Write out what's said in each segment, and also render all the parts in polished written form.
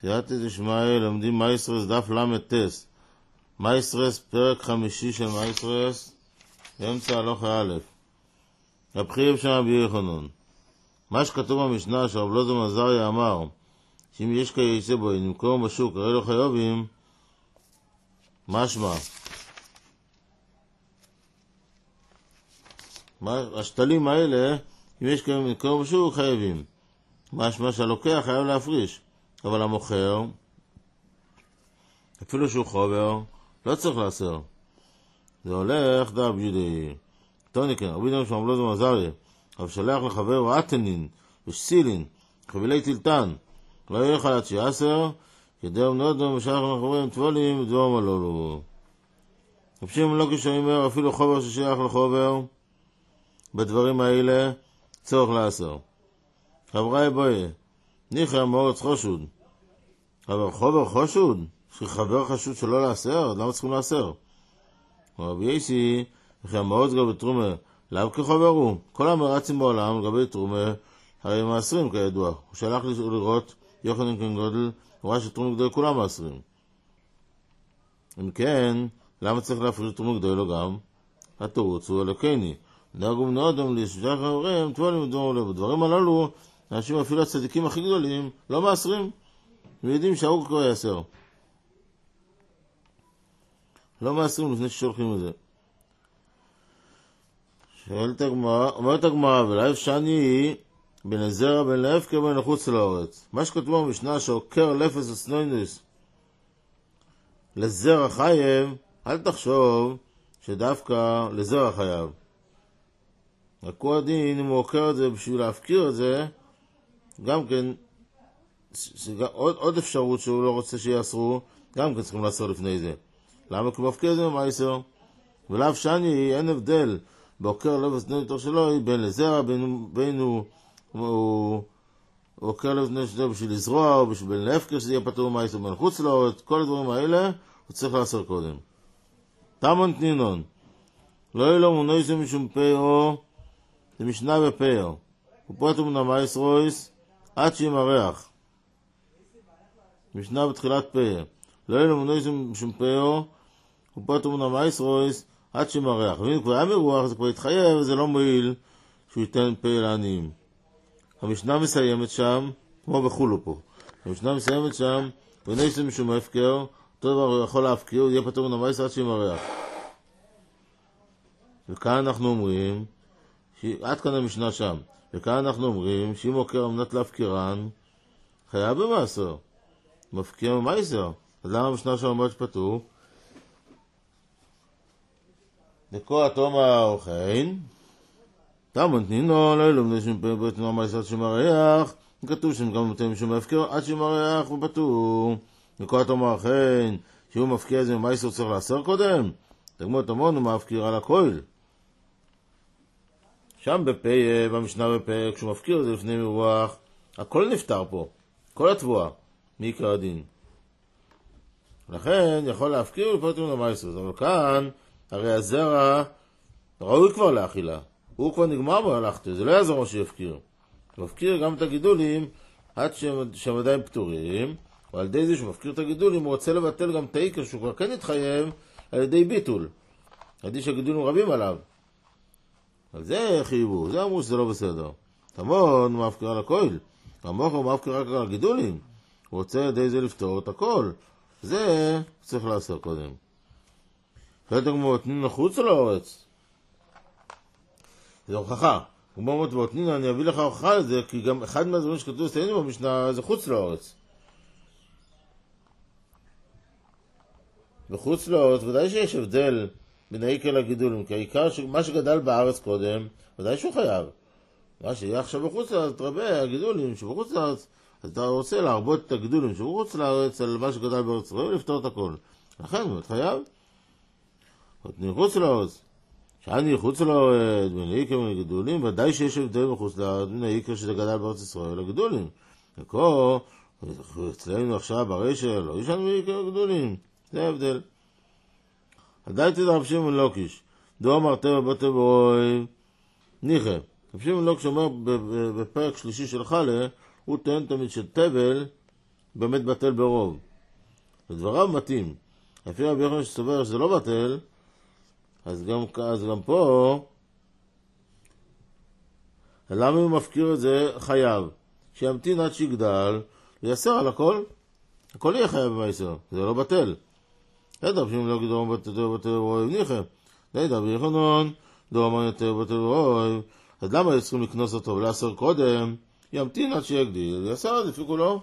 סייעתא דשמיא, לומדים מייסרס דף למ"ט. מייסרס, פרק 5 של מייסרס, באמצע הלכה א'. רב חייא שם רבי יוחנן. מה שכתוב במשנה שרב אלעזר בן עזריה אמר, שאם יש כייצא בו, נמכור בשוק, הרי לא חייבים, משמע. השתלים האלה, אם יש כייצא נמכור בשוק, חייבים. משמע שהלוקח חייב להפריש. אבל המוכר, אפילו שהוא חובר, לא צריך לאסר. זה הולך דרב יהודה. טוניקן, רבי יהודה שם רב אלעזר בן עזריה, אבל שלח לחבר עתנין ושסילין, חבילי טילטן, לא ילך על עד שיאסר, כדי אמנודו ושלח לחברים טבולים ודבור מלולו. רבשים לא כשאומר, אפילו חובר ששייך לחובר, בדברים האלה צורך לאסר. חברי בואי, ניחא מורץ חושוד. אבל חובר חושוד? שחבר חשוד שלא לאסר? למה צריכים לאסר? רבי יסי, וכי המורץ גבי תרומה, לאו כחובר הוא. כל המרצים בעולם לגבי תרומה, הרי מאסרים כידוע. הוא שלח לי לראות יוחנן בן גודל, הוא ראה שתרומה גדול כולם מאסרים. אם כן, למה צריך להפריש תרומה גדול לו גם? התירוץ הוא אלוקני. נהגו מנועדם לשלח חברים, טבולים ודבור לב. בדברים הללו, אנשים אפילו הצדיקים הכי גדולים לא מאסרים, ויודעים שההוא כבר יאסר. לא מאסרים לפני ששולחים את זה. אומרת הגמרא, ולאף שאני בין הזרע בין להפקר בין לחוץ לארץ. מה שכתוב במשנה שעוקר לפס הסנוינוס לזרע חייב, אל תחשוב שדווקא לזרע חייב. רק הוא הדין, אם הוא עוקר את זה בשביל להפקיר את זה, גם כן, עוד אפשרות שהוא לא רוצה שיאסרו, גם כן צריכים לאסר לפני זה. למה? כי הוא מפקיר את זה במייסר. ולאף שאני אין הבדל בעוקר לפס נויטר שלו, בין לזרע, בין הוא עוקר לפס נויטר שלו בשביל לזרוע, או בשביל להפקיר שזה יהיה פטור במייסר, בין חוץ לארץ, כל הדברים האלה, הוא צריך לאסר קודם. תמון תנינון, לא יהיה לו מונויסו משום פאו, זה משנה בפאו. הוא פוטו מן המייסרויס, עד שימרח. משנה בתחילת פאו. לא יהיה לו מונויסו משום פאו, הוא פוטו מן המייסרויס, עד שימרח. ואם כבר היה מרוח, זה כבר יתחייב, וזה לא מועיל שהוא ייתן פאו לעניים. המשנה מסיימת שם, כמו בחולו פה. המשנה מסיימת שם, ונויסו משום הפקר, אותו דבר הוא יכול להפקיר, הוא יהיה פוטו מן המייסרויס עד שימרח. וכאן אנחנו אומרים, עד כאן המשנה שם, וכאן אנחנו אומרים שאם עוקר אמנת להפקירן, חייב במאסר. מפקיר במייסר. אז למה המשנה שם אומרת שפטור? דקו התומר אוכן, תמון תנינו, לא ילום לשם פה בית המייסר שמריח, כתוב שם גם נותן משום מפקיר, עד שמריח ופטור. דקו התומר אוכן, שהוא מפקיר את זה במייסר צריך לאסר קודם? תגמות המון הוא מפקיר על הכל. שם במשנה בפה, כשהוא מפקיר את זה לפני מרוח, הכל נפטר פה, כל התבואה, מעיקר הדין. לכן יכול להפקיר ולפטור מן המייסר. אבל כאן, הרי הזרע ראוי כבר לאכילה. הוא כבר נגמר בהלכתו, זה לא יעזור מה שיפקיר. הוא מפקיר גם את הגידולים עד שהם עדיין פטורים, ועל ידי זה שהוא מפקיר את הגידולים, הוא רוצה לבטל גם את העיקר שהוא כבר כן יתחייב על ידי ביטול. על ידי שהגידולים רבים עליו. על זה חייבו, זה אמרו שזה לא בסדר. תמון מאפקר על הכל, המוח הוא מאפקר רק על הגידולים. הוא רוצה ידי זה לפתור את הכל. זה צריך לעשות קודם. חלק כמו תנין לחוץ או לאורץ? זה הוכחה. כמו תנין, אני אביא לך הוכחה לזה, כי גם אחד מהדברים שכתוב אצלנו במשנה זה חוץ לאורץ. בחוץ לאורץ, ודאי שיש הבדל בין העיקר לגידולים, כי העיקר מה שגדל בארץ קודם, ודאי שהוא חייב. מה שיהיה עכשיו בחוץ לארץ, תרבה הגידולים שבחוץ לארץ, אז אתה רוצה להרבות את הגידולים שבחוץ לארץ על מה שגדל בארץ, ראוי לפתור את הכל. לכן, הוא חייב. אני חוץ לארץ. שאני חוץ לארץ, בין העיקר ולגידולים, ודאי שיש הבדל בחוץ לארץ, בין העיקר שזה גדל בארץ ישראל לגידולים. וכה, אצלנו עכשיו ברשל, לא יש לנו העיקר לגידולים. זה ההבדל. עדיין תדע רב שמעון לוקיש, דו אמרת ובאתם ברוי, ניחא. רב שמעון לוקיש אומר בפרק שלישי של חלה, הוא טוען תמיד שטבל באמת בטל ברוב. לדבריו מתאים. לפי רבי יוחנן שסובר שזה לא בטל, אז גם פה, למה הוא מפקיר את זה חייב? שימתין עד שיגדל, ויסר על הכל, הכל יהיה חייב במייסר, זה לא בטל. ידע, פשוט לא גדרום בטל ורואיב ניחם. ידע, רבי יוחנן, דורמן יותר בטל ורואיב, אז למה צריכים לקנוס אותו ולאסר קודם? ימתין עד שיגדיל, ויסר עד לפי כולו.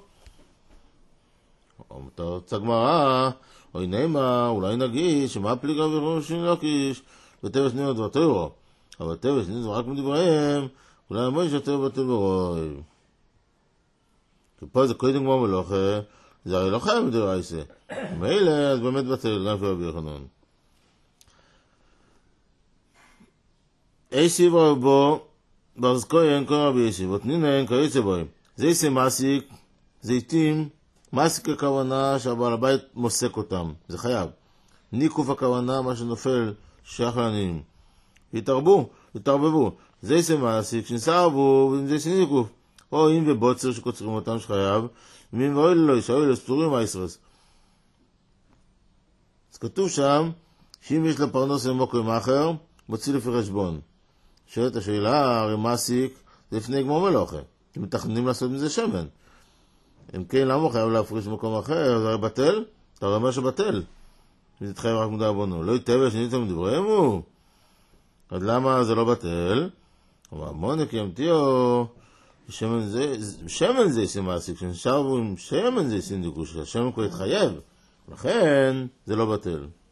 תרצה גמרא, אוי נאמר, אולי נגיד, שמה פליגה ורואיב שנלוקיש, וטבע שני דבטרו. אבל טבע שני זה רק מדבריהם, אולי המויש יותר בטל ורואיב. כי פה זה קודם כמו מלוכה, זה הרי לא חייב מדבר עיסה. מילא, אז באמת בטל, גם רבי יוחנן. איסי בו, ברזקוי אין כל רבי איסי, ותנינה אין כיוצא בו. זה איסי מעסיק, זיתים, מעסיק הכוונה שהבעל הבית מוסק אותם, זה חייב. ניקוף הכוונה, מה שנופל, שייך לעניים. יתרבבו. זה איסי מעסיק, שנסערבו, וזה איסי ניקוף. או אם ובוצר שקוצרים אותם שחייב, ואם ואוי ללוי, שאוי לספורים הישרס. אז כתוב שם, שאם יש לה פרנוס למוקר מאחר, מוציא לפי חשבון. שואלת השאלה, הרי מעסיק, זה לפני גמור מלוכה. הם מתכננים לעשות מזה שמן. אם כן, למה הוא חייב להפריש במקום אחר? זה הרי בטל? אתה הרי אומר שבטל. זה תתחייב רק מדי בונו. לא יתאבל שניתם מדבריהם הוא. אז למה זה לא בטל? אבל מונק ימתיו, שמן זה ישים מעסיק, כשנשאר בו עם שמן זה ישים דיקוש, השמן כבר התחייב, לכן זה לא בטל.